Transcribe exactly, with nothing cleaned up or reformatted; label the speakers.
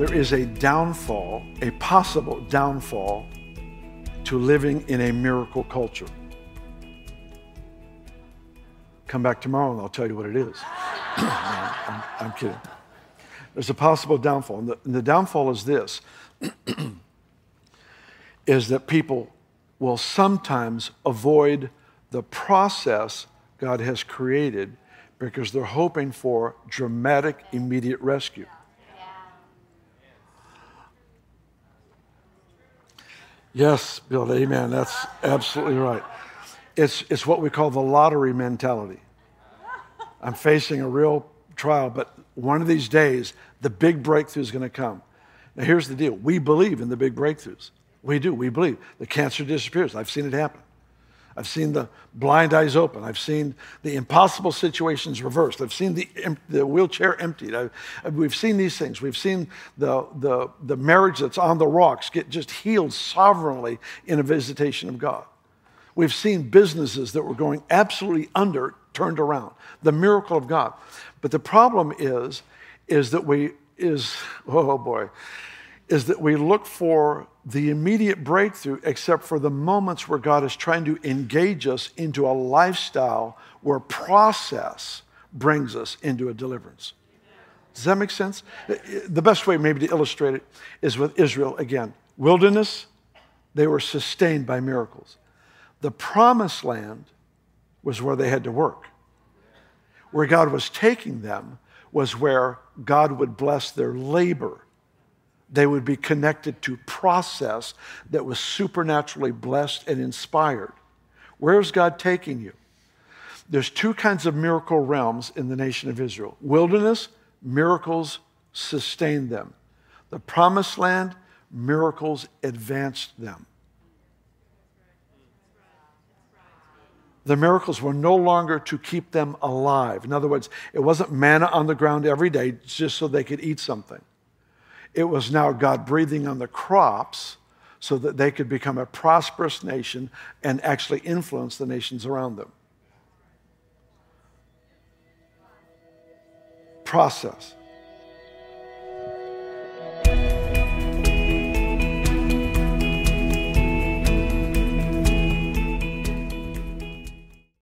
Speaker 1: there is a downfall, a possible downfall to living in a miracle culture. Come back tomorrow and I'll tell you what it is. No, I'm, I'm kidding. There's a possible downfall. And the, and the downfall is this, is that people will sometimes avoid the process God has created because they're hoping for dramatic, immediate rescue. Yes, Bill, amen. That's absolutely right. It's, it's what we call the lottery mentality. I'm facing a real trial, but one of these days, the big breakthrough is going to come. Now, here's the deal. We believe in the big breakthroughs. We do. We believe. The cancer disappears. I've seen it happen. I've seen the blind eyes open. I've seen the impossible situations reversed. I've seen the, the wheelchair emptied. I've, we've seen these things. We've seen the, the, the marriage that's on the rocks get just healed sovereignly in a visitation of God. We've seen businesses that were going absolutely under turned around. The miracle of God. But the problem is, is that we, is, oh boy, is that we look for the immediate breakthrough except for the moments where God is trying to engage us into a lifestyle where process brings us into a deliverance. Does that make sense? The best way maybe to illustrate it is with Israel again. Wilderness, they were sustained by miracles. The promised land was where they had to work. Where God was taking them was where God would bless their labor. They would be connected to process that was supernaturally blessed and inspired. Where is God taking you? There's two kinds of miracle realms in the nation of Israel. Wilderness, miracles sustained them. The promised land, miracles advanced them. The miracles were no longer to keep them alive. In other words, it wasn't manna on the ground every day just so they could eat something. It was now God breathing on the crops so that they could become a prosperous nation and actually influence the nations around them. Process.